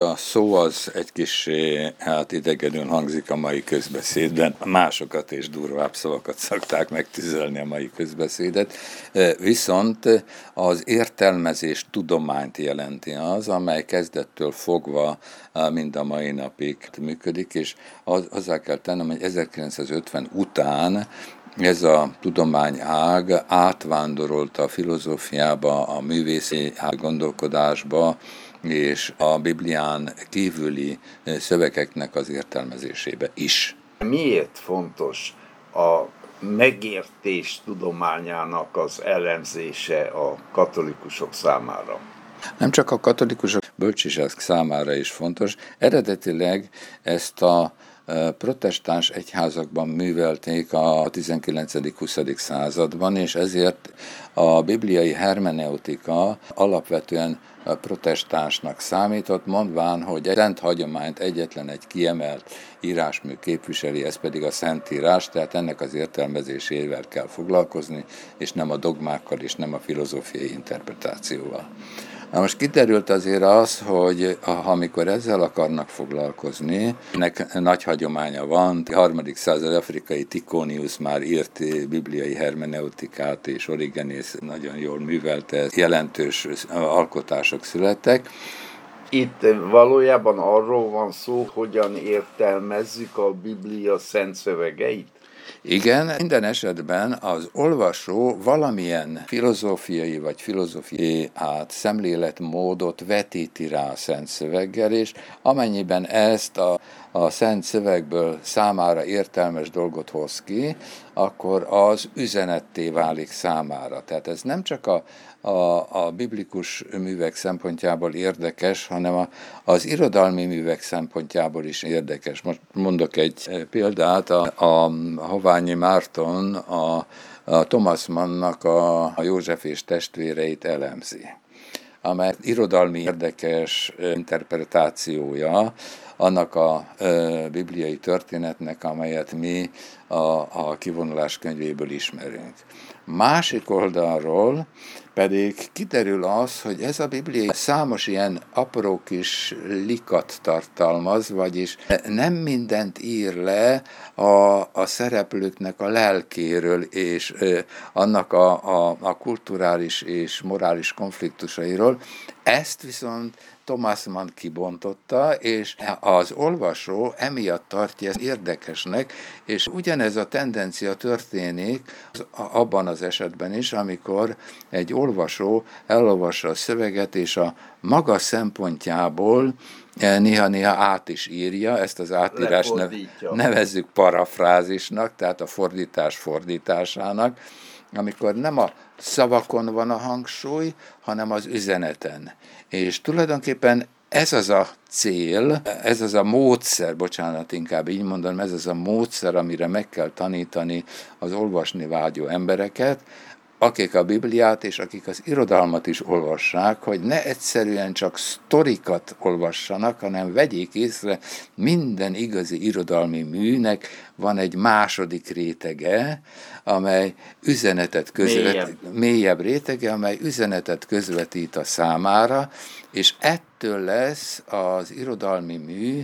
a szó az egy kis idegenül hangzik a mai közbeszédben. Másokat és durvább szavakat szokták megtüzelni a mai közbeszédet. Viszont az értelmezés tudományt jelenti az, amely kezdettől fogva mind a mai napig működik, és azzal kell tennem, hogy 1950 után ez a tudományág átvándorolt a filozófiába, a művészi gondolkodásba, és a Biblián kívüli szövegeknek az értelmezésébe is. Miért fontos a megértés tudományának az elemzése a katolikusok számára? Nem csak a katolikusok, bölcsések számára is fontos. Eredetileg ezt a protestáns egyházakban művelték a 19.-20. században, és ezért a bibliai hermeneutika alapvetően protestánsnak számított, mondván, hogy egy szent hagyományt egyetlen egy kiemelt írásmű képviseli, ez pedig a Szentírás, tehát ennek az értelmezésével kell foglalkozni, és nem a dogmákkal, és nem a filozófiai interpretációval. Na most kiderült azért az, hogy amikor ezzel akarnak foglalkozni, ennek nagy hagyománya van, a 3. század afrikai Tikonius már írt bibliai hermeneutikát, és Origenész nagyon jól művelte, jelentős alkotások születtek. Itt valójában arról van szó, hogyan értelmezzük a Biblia szent szövegeit? Igen, minden esetben az olvasó valamilyen filozófiai vagy filozófiai szemléletmódot vetíti rá a Szent Szöveggel, és amennyiben ezt a Szent Szövegből számára értelmes dolgot hoz ki, akkor az üzenetté válik számára. Tehát ez nem csak a biblikus művek szempontjából érdekes, hanem az irodalmi művek szempontjából is érdekes. Most mondok egy példát, a Hoványi Márton a Thomas Mannnak a József és testvéreit elemzi, amely irodalmi érdekes interpretációja annak a bibliai történetnek, amelyet mi a Kivonulás könyvéből ismerünk. Másik oldalról pedig kiderül az, hogy ez a Biblia számos ilyen apró kis likat tartalmaz, vagyis nem mindent ír le a szereplőknek a lelkéről, és annak a kulturális és morális konfliktusairól. Ezt viszont Thomas Mann kibontotta, és az olvasó emiatt tartja ezt érdekesnek, és ugyanez a tendencia történik abban az esetben is, amikor egy olvasó elolvassa a szöveget, és a maga szempontjából néha-néha át is írja, ezt az átírást nevezzük parafrázisnak, tehát a fordítás fordításának, amikor nem a szavakon van a hangsúly, hanem az üzeneten. És tulajdonképpen ez az a cél, ez az a módszer, inkább így mondom, ez az a módszer, amire meg kell tanítani az olvasni vágyó embereket, akik a Bibliát és akik az irodalmat is olvassák, hogy ne egyszerűen csak sztorikat olvassanak, hanem vegyék észre, minden igazi irodalmi műnek van egy második rétege, amely üzenetet mélyebb rétege, amely üzenetet közvetít a számára, és ettől lesz az irodalmi mű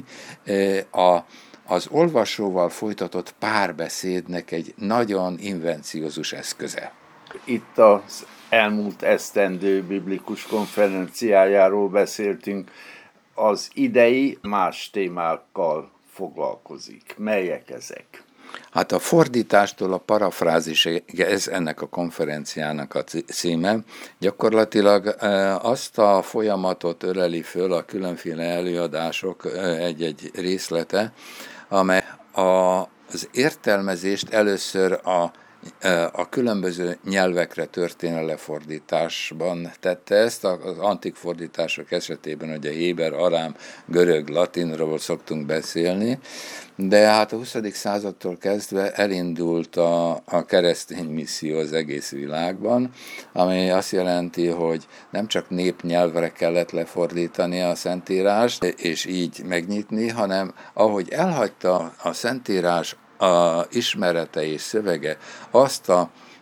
az olvasóval folytatott párbeszédnek egy nagyon invenciózus eszköze. Itt az elmúlt esztendő biblikus konferenciájáról beszéltünk, az idei más témákkal foglalkozik. Melyek ezek? Hát a fordítástól a parafrázis, ez ennek a konferenciának a címe. Gyakorlatilag azt a folyamatot öleli föl a különféle előadások egy részlete, amely az értelmezést először a különböző nyelvekre történő lefordításban tette ezt, az antik fordítások esetében ugye héber, arám, görög, latinról szoktunk beszélni, de hát a 20. századtól kezdve elindult a keresztény misszió az egész világban, ami azt jelenti, hogy nem csak népnyelvre kellett lefordítani a Szentírást, és így megnyitni, hanem ahogy elhagyta a Szentírás a ismerete és szövege azt a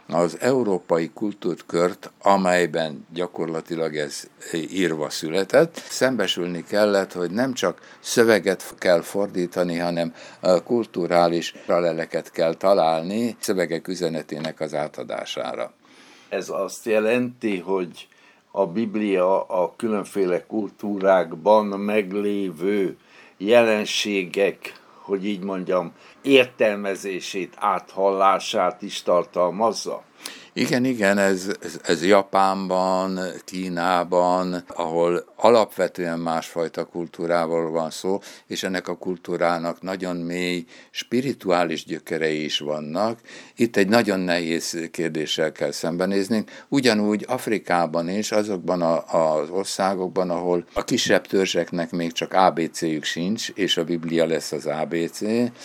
az európai kultúrkört, amelyben gyakorlatilag ez írva született, szembesülni kellett, hogy nem csak szöveget kell fordítani, hanem kulturális paraleleket kell találni szövegek üzenetének az átadására. Ez azt jelenti, hogy a Biblia a különféle kultúrákban meglévő jelenségek, hogy így mondjam, értelmezését, áthallását is tartalmazza? Igen, ez Japánban, Kínában, ahol alapvetően másfajta kultúrával van szó, és ennek a kultúrának nagyon mély spirituális gyökerei is vannak. Itt egy nagyon nehéz kérdéssel kell szembenéznünk. Ugyanúgy Afrikában is, azokban az országokban, ahol a kisebb törzseknek még csak ABC-jük sincs, és a Biblia lesz az ABC.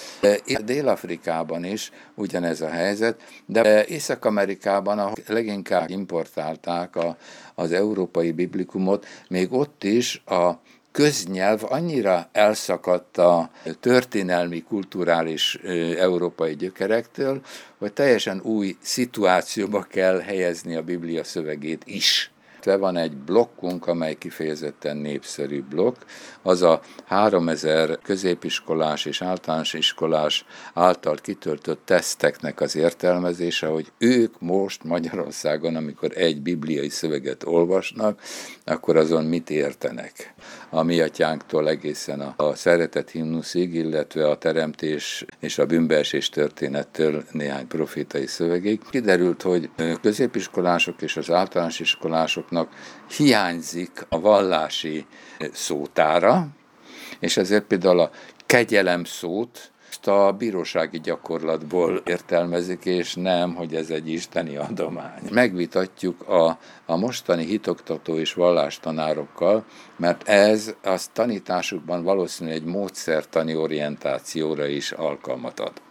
Dél-Afrikában is ugyanez a helyzet, de Észak-Amerikában, ahol leginkább importálták az európai biblikumot, még ott is a köznyelv annyira elszakadt a történelmi, kulturális európai gyökerektől, hogy teljesen új szituációba kell helyezni a Biblia szövegét is. Van egy blokkunk, amely kifejezetten népszerű blokk, az a 3000 középiskolás és általános iskolás által kitöltött teszteknek az értelmezése, hogy ők most Magyarországon, amikor egy bibliai szöveget olvasnak, akkor azon mit értenek. A Mi Atyánktól egészen a szeretet himnuszig, illetve a teremtés és a bűnbeesés történettől néhány profétai szövegig. Kiderült, hogy középiskolások és az általános iskolásoknak hiányzik a vallási szótára, és ezért például a kegyelem szót a bírósági gyakorlatból értelmezik, és nem, hogy ez egy isteni adomány. Megvitatjuk a mostani hitoktató és vallástanárokkal, mert ez a tanításukban valószínűleg egy módszertani orientációra is alkalmat ad.